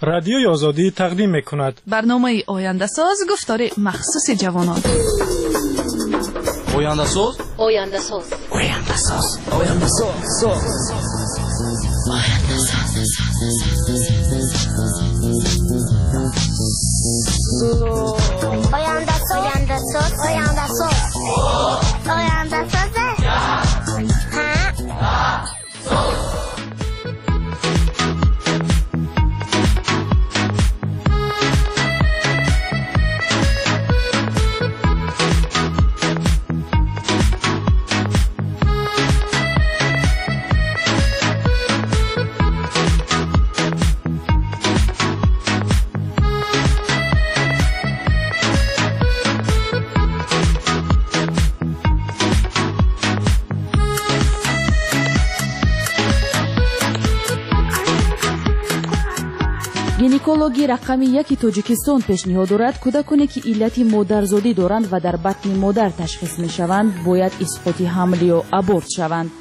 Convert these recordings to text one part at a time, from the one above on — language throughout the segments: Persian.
رادیوی آزادی تقدیم می‌کند. برنامه آینده ساز گفتار مخصوص جوانان. آینده ساز، آینده ساز، آینده ساز، آینده ساز، آینده ساز. آینده ساز، آینده ساز، آینده ساز، آینده ساز. گینکولوژی رقمی 1 تاجیکستان پیشنهاد دارد کودکانی که علت مادرزادی دارند و در بطن مادر تشخیص میشوند باید اسقاط حمل یا ابورت شوند.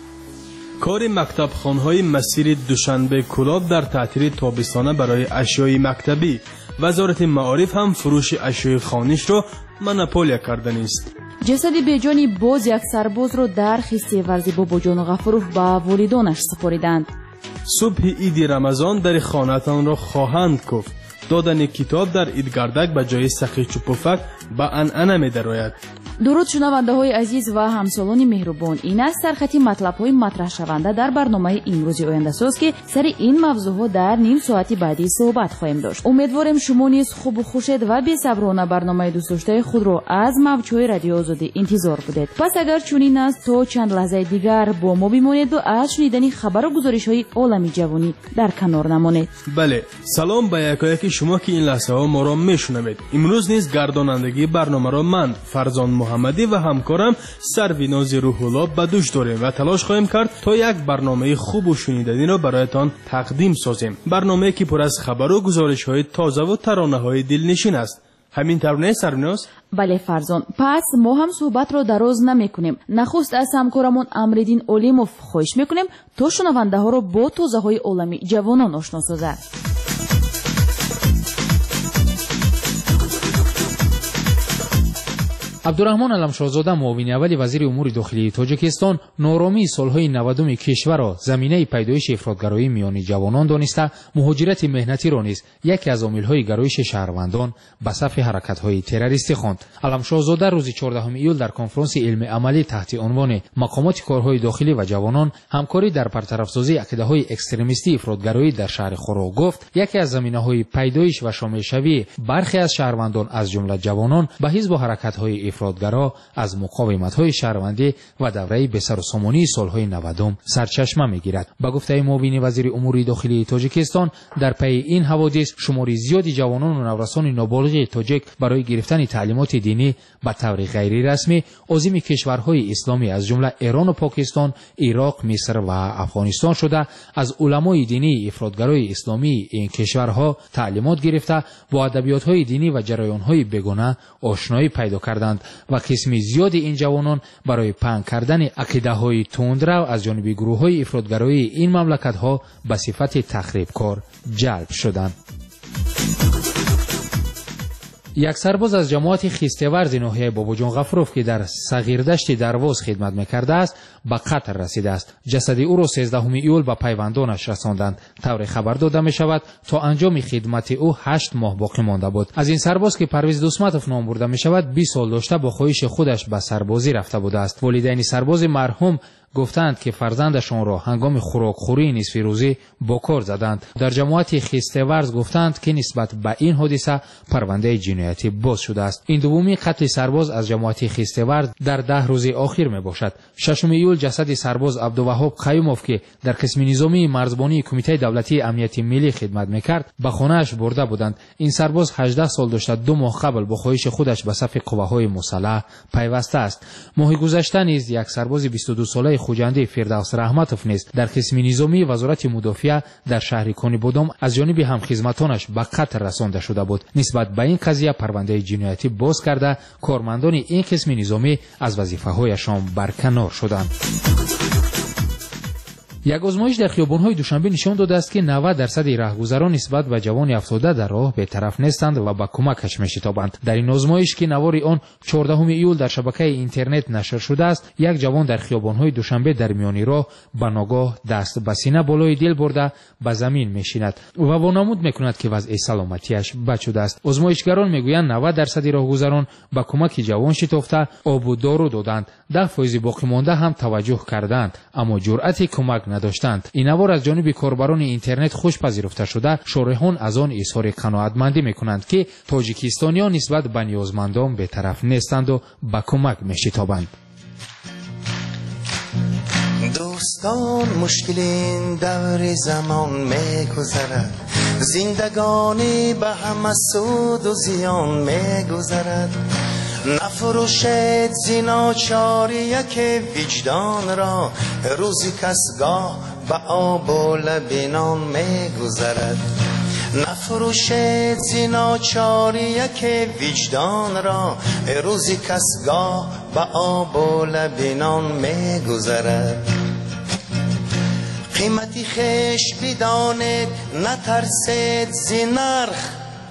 کار مکتبخانه‌های مسیر دوشنبه کلاب در تعطیل تابستانه برای اشیای مکتبی. وزارت معارف هم فروش اشیای خانش را منوپولیا کرده است. جسد بیجانی باز یک سرباز را در خسته ورزی باباجان غفوروف به والدانش سپاریدند. صبح عید رمضان در خانه‌تان را خواهند گفت. دادن کتاب در عیدگردک به جای سخی چوپفک به عنعنه می‌دراید. درود شنونده‌های عزیز و همسالان مهربان، این است سرخط مطلب‌های مطرح شونده در برنامه امروزی آینده ساز که سر این موضوع‌ها در نیم ساعتی بعدی صحبت خواهیم داشت. امیدوارم شما نیز خوب و خوشید و بی‌صبرانه برنامه دوست داشته خود را از موج‌های رادیو آزادی انتظار بدید. پس اگر چنین است تا چند لحظه دیگر با ما بمانید و از شنیدن خبر و گزارش‌های عالمی جوانی در کنار نمانید. بله، سلام به یکایک شما که این لحظه‌ها ما را می‌شنوید. امروز نیز گردانندگی برنامه را من فرزان محمدی و همکارم سرویناز روح‌الله به دوش داریم و تلاش خواهیم کرد تا یک برنامه خوب و شنیدنی را برایتان تقدیم سازیم. برنامه‌ای که پر از خبر و گزارش‌های تازه و ترانه‌های دلنشین است. همین طور نه سرویناز؟ بله فرزان، پس ما هم صحبت را دراز نمی‌کنیم. نخست از همکارمون امردین اولیموف خواهش می‌کنیم تا شنونده‌ها را با تازه‌های عالمی جوانان آشنا سازد. عبدالرحمن علمشاهزاده معاون اول وزیر امور داخلی تاجیکستان نارامی سالهای 90 کشور را زمینه پیدایش افراطگرایی میان جوانان دانسته مهاجرت مهنتی را نیز یکی از عامل‌های گرایش شهروندان به صف حرکت‌های تروریستی خواند. علمشاهزاده روز 14 ایول در کنفرانس علمی عملی تحت عنوان مقامات کارهای داخلی و جوانان همکاری در برطرف‌سازی عقیده‌های اکستریمیستی افراطگرایی در شهر خورو گفت یکی از زمینه‌های پیدایش و شامل شوی برخی از شهروندان از جمله جوانان به حزب و حرکت‌های افراطگرا از مقاومت‌های شهروندی و دوره بسر و سامانی سالهای 90 سرچشمه می‌گیرد. با گفته معاون وزیر امور داخلی تاجیکستان در پی این حوادث شماری زیادی جوانان و نورسان نابالغ تاجیک برای گرفتن تعلیمات دینی به طور غیر رسمی عازم کشورهای اسلامی از جمله ایران و پاکستان، عراق، مصر و افغانستان شده از علمای دینی افراطگرای اسلامی این کشورها تعلیمات گرفته با ادبیات‌های دینی و جریان‌های بیگانه آشنایی پیدا کردند و قسم زیادی این جوانان برای پنگ کردن عقیده‌های تندرو از جانب گروه‌های افراطگرایی این مملکت‌ها به صفت تخریبکار جلب شدند. یک سرباز از جماعت خیسته‌ورز ناحیه باباجان غفوروف که در صغیردشت درواز خدمت می‌کرده است به قتل رسیده است. جسد او را 13 ایول به پیوندانش رساندند. طور خبر داده می‌شود تا انجام خدمت او 8 ماه باقی مانده بود. از این سرباز که پرویز دوسمتوف نام برده می‌شود 20 سال داشته با خواهش خودش به سربازی رفته بوده است. والدین سرباز مرحوم گفتند که فرزندشان را هنگام خوراکخوری نصف روزی با کار زدند. در جماعت خیسته‌ورز گفتند که نسبت به این حادثه پرونده جنایتی باز شده است. این دومین قتل سرباز از جماعت خیسته‌ورز در 10 روز اخیر می باشد. 6 ایول جسد سرباز عبدالوهاب قیوموف که در قسم نظامی مرزبانی کمیته دولتی امنیت ملی خدمت می‌کرد به خانه‌اش برده بودند. این سرباز 18 سال داشته 2 ماه قبل با خواهش خودش به صف قواهای مسلح پیوسته است. ماه گذشته نیز یک سرباز 22 ساله خوجنده فردوس رحمتوف نیز در قسم نظامی وزارت مدافع در شهر کنیبودم از جانب همخدمتانش به قتل رسانده شده بود. نسبت به این قضیه پرونده جنایتی باز کرده کارمندان این قسم نظامی از وظیفه‌هایشان برکنار شدند. یک آزمایش در خیابان‌های دوشنبه نشان داده است که 90% راهگذران نسبت به جوان افتاده در راه بی‌طرف نیستند و به کمکش می‌شتابند. در این آزمایش که نوار آن 14 ایول در شبکه اینترنت نشر شده است، یک جوان در خیابان‌های دوشنبه در میان راه به ناگاه دست به سینه بالای دل برده به زمین می‌شیند و وانمود می‌کند که وضع سلامتیش بد شده است. آزمایشگران می‌گویند 90% راهگذران به کمک جوان شتافته آب و دارو دادند. 10% باقی مانده هم توجه کردند اما جرأت کمک نداشتند. این نوار از جانب کاربران اینترنت خوش پذیرفته شده. شارحان از آن اظهار قناعتمندی می‌کنند که تاجیکستانیان نسبت به نیازمندان بی‌طرف نیستند و به کمک می‌شتابند. دوستان مشکلین دور زمان میگذرد، زندگانی به همه سود و زیان میگذرد. نفروشید زناچاری یک وجدان را، روزی کسگاه به آب و لبنان میگذرد. نفروشید زناچاری یک وجدان را، روزی کسگاه به آب و لبنان میگذرد. قیمتی خیش بدانید نترسید زنرخ،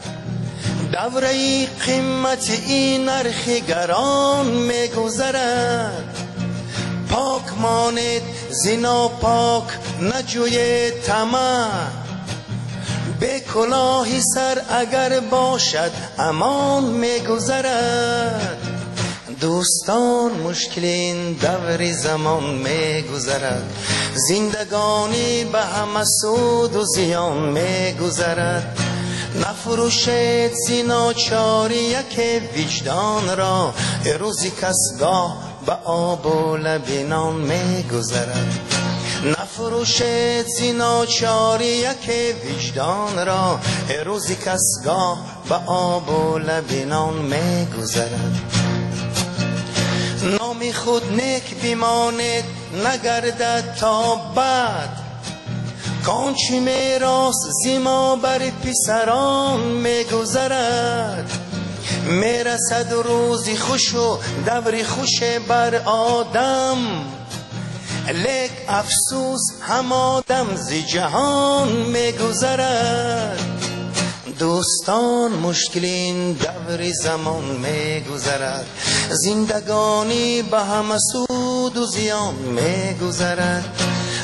دوره قیمت این نرخ گران میگذرد. پاک مانید زنا پاک نجوید طمع، به کلاهی سر اگر باشد امان میگذرد. دوستان مشکلین دور زمان میگذرد، زندگانی به همه سود و زیان میگذرد. نفروشید زناچاری یک وجدان را، روزی کسگاه به آب و لبنان میگذرد. نفروشید زناچاری یک وجدان را، روزی کسگاه به آب و لبنان میگذرد. نام خود نیک بمانید نگردد تا بعد، کانچی میراث زما بر پسران میگذرد. میرسد روزی خوش و دوری خوش بر آدم، لیک افسوس هم آدم زی جهان میگذرد. دوستان مشکلین دور زمان میگذرد، زندگانی به همه سود و زیان میگذرد.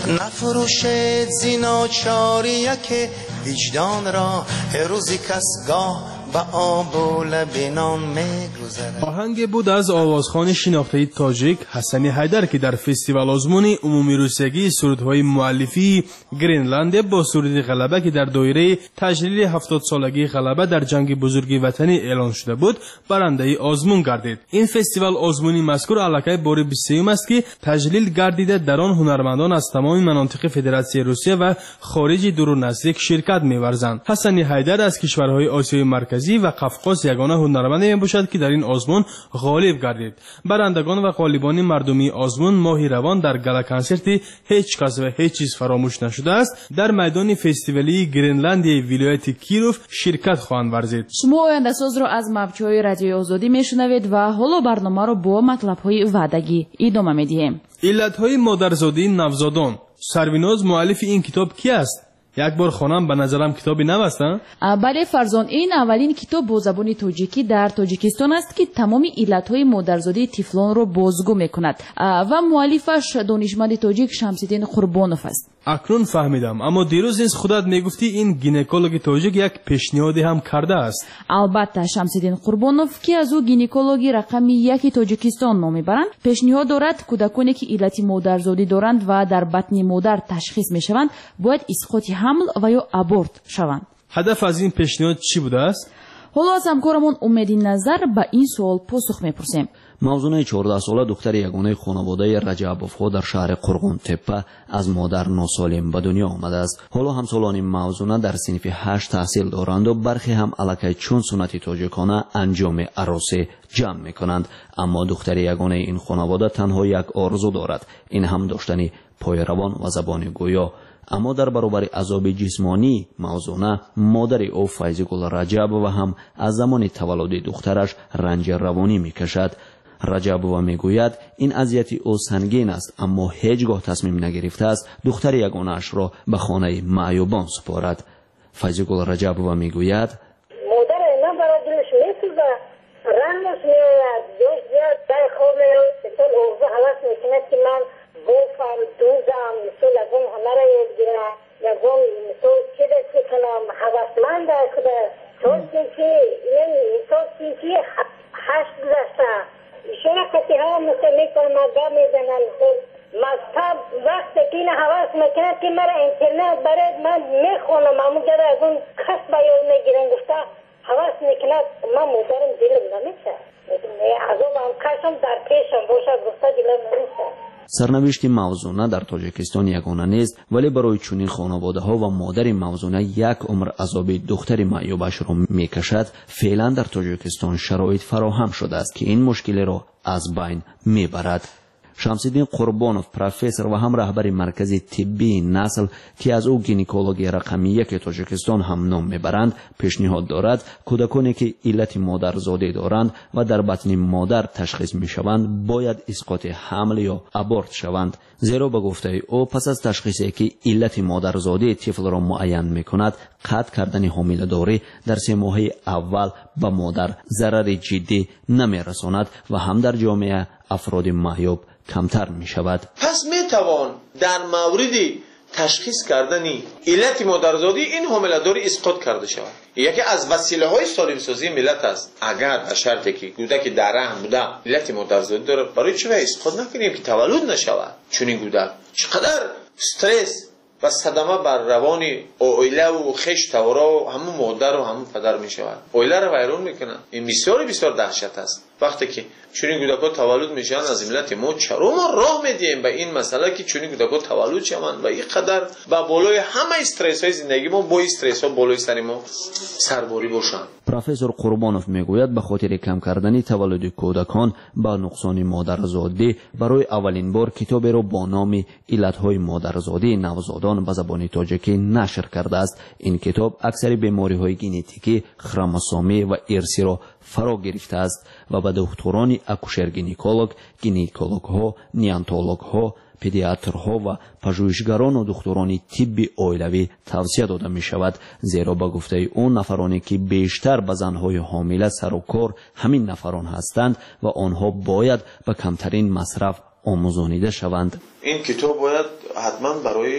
نفروشید زناچاری یک وجدان را، روزی کسگاه به آب و لبنان میگذرد. آهنگ بود از آوازخوان شناخته تاجیک حسنی حیدر که در فستیوال آزمون عمومی روسیگی سرودهای مؤلفی گرینلند با سرود غلبه که در دایره تجلیل 70 سالگی غلبه در جنگ بزرگ وطنی اعلان شده بود برنده آزمون گردید. این فستیوال آزمونی مذکور الکی بار 20 است که تجلیل گردیده، در آن هنرمندان از تمام مناطق فدراسیون روسیه و خارج دور و نزدیک شرکت می‌ورزند. حسنی حیدر از کشورهای آسیای مرکزی و قفقاز یگانه هنرمند میباشد که در این آزمون غالب گردید. برندگان و غالبان مردمی آزمون ماهی روان در گالا کنسرتی هیچ کس و هیچ چیز فراموش نشده است در میدان فستیوالی گرینلندی ولایت کیروف شرکت خواهند ورزید. شما آینده ساز را از موج‌های رادیوی آزادی میشنوید و حالا برنامه را با مطلب‌های وعدگی ادامه میدیم. علت‌های مادرزادی نوزادان. سرویناز مؤلف این کتاب کی است؟ یک بار خوانم به نظرم کتابی نوستن؟ بله فرزان، این اولین کتاب با زبان تاجیکی در تاجیکستان است که تمام علتهای مادرزادی طفلان را بازگو میکند و مؤلفش دانشمند تاجیک شمس‌الدین قربانوف است. اکنون فهمیدم، اما دیروز نیز خودت میگفتی این گینکولوگ تاجیک یک پیشنهادی هم کرده است. البته شمس‌الدین قربانوف که از او گینکولوگی رقم 1 تاجیکستان نام میبرند، پیشنهاد دارد کودکانی که علت مادرزادی دارند و در بطن مادر تشخیص میشوند باید اسقاط حمل و یا ابورت شوند. هدف از این پیشنهاد چی بوده است؟ حالا از همکارمون امیدی نظر به این سوال پاسخ میپرسیم. موضوع 14 ساله دختر یگانه خانواده رجبوف‌ها در شهر قرغون تپه از مادر ناسالم به دنیا آمده است. حالا همسالان موضوع در صنف 8 تحصیل دارند و برخی هم الکی چون سنت تاجیکانه انجام عروسی جمع میکنند، اما دختر یگانه این خانواده تنها یک آرزو دارد، این هم داشتن پای روان و زبان گویا. اما در برابر عذاب جسمانی موضوع مادر او فیضگل رجب و هم از زمان تولد دخترش رنج روانی میکشد. раҷабова мегӯяд ин азияти ӯ сангин аст, аммо ҳеҷ гоҳ тасмим нагирифтааст духтари ягонаашро ба хонаи маъюбон супорад. файзигул раҷабова мегӯяд رنگش میاد دوش زیاد تای خوب میاد مثل اوضاع حواس میکنه که من بوفم دوزم مثل لازم همه را یادگیرم لازم مثل چی دست کنم حواسمند کنه توستی که این توستی که 8 گذشته ایشون کسی ها مثل میکنه مدام میزنن مذهب وقتی که این حواس میکنه که مرا اینترنت برای من میخونم همون جره از اون کس بیان میگیرن گفته حواس میکنه من مدارم دیلم نمیشه عذابم کشم در پیشم باشد گفته دیلم نمیشه. سرنوشت موزونه در تاجیکستان یگانه نیست، ولی برای چنین خانواده‌ها و مادر موزونه یک عمر عذاب دختر معیوبش را میکشد. فعلا در تاجیکستان شرایط فراهم شده است که این مشکل را از بین میبرد. شمس‌الدین قربانوف پروفسور و هم رهبر مرکز طبی نسل که از او گینکولوگ رقم 1 تاجیکستان هم نام میبرند پیشنهاد دارد کودکانی که علت مادرزادی دارند و در بطن مادر تشخیص میشوند باید اسقاط حمل یا ابورت شوند، زیرا به گفته او پس از تشخیصی که علت مادرزادی طفل را معین میکند قطع کردن حامله‌داری در 3 ماه اول به مادر ضرر جدی نمیرساند و هم در جامعه افراد معیوب کمتر می شود. پس می توان در مورد تشخیص کردن علت مادرزادی این حامله‌داری اسقاط کرده شود. یکی از وسیله های سالم سازی ملت است. اگر به شرطی که کودک در رحم بوده علت مادرزادی داره برای چه اسقاط نکنیم که تولد نشود؟ چون این کودک چقدر استرس و صدمه بر روان اویله و خشت و همون مادر و همون پدر می شود. اویله رو ویران میکنن. این بسیار دهشت است. وقتی که چونین کودک‌ها تولد میشن از ملت ما چرا ما راه میدیم به این مسئله که چونین کودک‌ها تولد شوند و این قدر با بالای همه استرس‌های زندگی ما با استرس‌ها بالای سر ما سرباری باشند. پروفسور قربانوف میگوید به خاطر کم کردن تولد کودکان با نقصان مادرزادی برای اولین بار کتابی را با نام علت‌های مادرزادی نوزادان به زبان تاجیکی نشر کرده است. این کتاب اکثر بیماری‌های ژنتیکی، خروموسومی و ارثی را فرا گرفته است و به دکتران اکوشر گینکولوگ‌ها، نیانتولوگ‌ها، پدیاترها و پژوهشگران و دکتران طب اویلوی توصیه داده می شود، زیرا به گفته اون نفرانی که بیشتر به زنهای حامله سر و کار همین نفران هستند و آنها باید به کمترین مصرف آموزانیده شوند. این کتاب باید حتما برای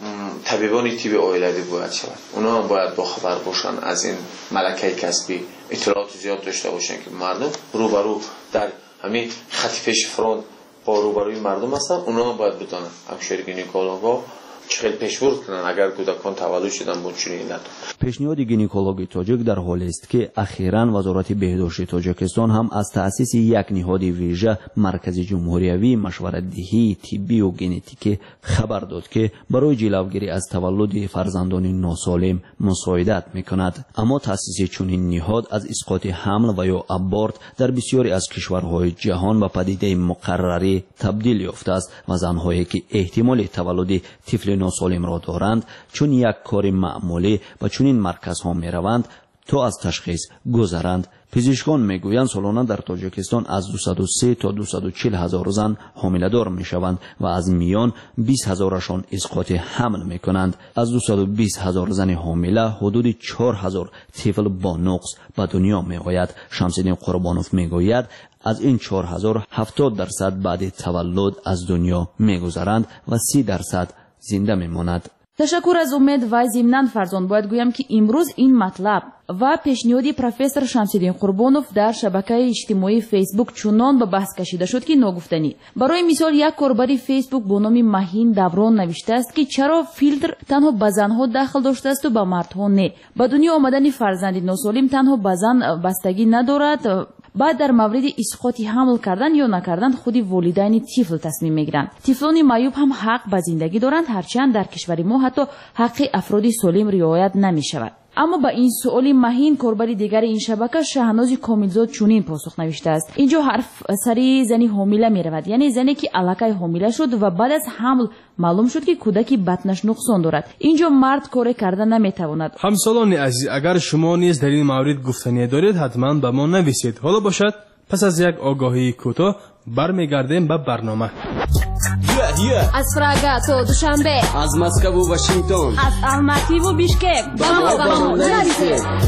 طبیبان طب اویلوی باید شود. اونا هم باید با خبر باشن از این ملکه کسبی، اطلاعات زیاد داشته باشن که مردم روبرو در همین خط پیش فرانت با روبروی مردم هستن. اونا هم باید بدانن اکوشر گینکولوگ‌ها چه پیشبرد کنن اگر کودکان تولد شدن با چنین علت. پیشنهاد گینکولوژی تاجیک در حالی است که اخیراً وزارت بهداشت تاجیکستان هم از تأسیس یک نهاد ویژه مرکز جمهوریوی مشورت‌دهی طبی و ژنتیکی خبر داد که برای جلوگیری از تولد فرزندان ناسالم مساعدت می‌کند. اما تأسیس چنین نهاد از اسقاط حمل و یا ابورت در بسیاری از کشورهای جهان و پدیده مقرری تبدیل یافته است و زن‌هایی که احتمال تولد طفل ناسالم را دارند چون یک کار معمولی و چون این مرکز ها می روند تا از تشخیص گذرند. پزشکان میگویند سالانه در تاجیکستان از 203 تا 240 هزار زن حامله دار می شوند و از میان 20 هزارشان اسقاط حمل می کنند. از 220 هزار زن حامله حدود 4 هزار طفل با نقص به دنیا می آید. شمس‌الدین قربانوف میگوید از این 4000 70% بعد تولد از دنیا می گذرند و 30% زنده می ماند. تشکر از امید و ضمناً فرزند باید گویم که امروز این مطلب و پیشنهادی پروفسور شمس‌الدین قربانوف در شبکه اجتماعی فیسبوک چنان به بحث کشیده شد که ناگفتنی. برای مثال یک کاربر فیسبوک با نام مهین دوران نوشته است که چرا فیلتر تنها به زنها دخل داشته است و به مردها نه. به دنیا آمدن فرزند ناسالم تنها به زن بستگی ندارد. بعد در مورد اسقاط حمل کردن یا نکردن خودی والدین طفل تصمیم میگیرند. طفلان معیوب هم حق به زندگی دارند، هرچند در کشور ما حتی حق افراد سالم رعایت نمی شود. اما با این سؤال مهین کاربر دیگر این شبکه شهناز کاملزاد چنین پاسخ نوشته است. اینجا حرف سری زنی حامله می رود، یعنی زنی که الکی حامله شد و بعد از حمل معلوم شد که کودکی بطنش نقصان دارد. اینجا مرد کار کردن نمی تواند. همسالان عزیز، اگر شما نیز در این مورد گفتنی دارید حتما به ما نویسید. حالا باشد پس از یک آگاهی کوتاه برمیگردیم به برنامه. از پراگا تا دوشنبه، از مسکو و واشنگتن، از الماتی و بیشکک، با ما نرسید.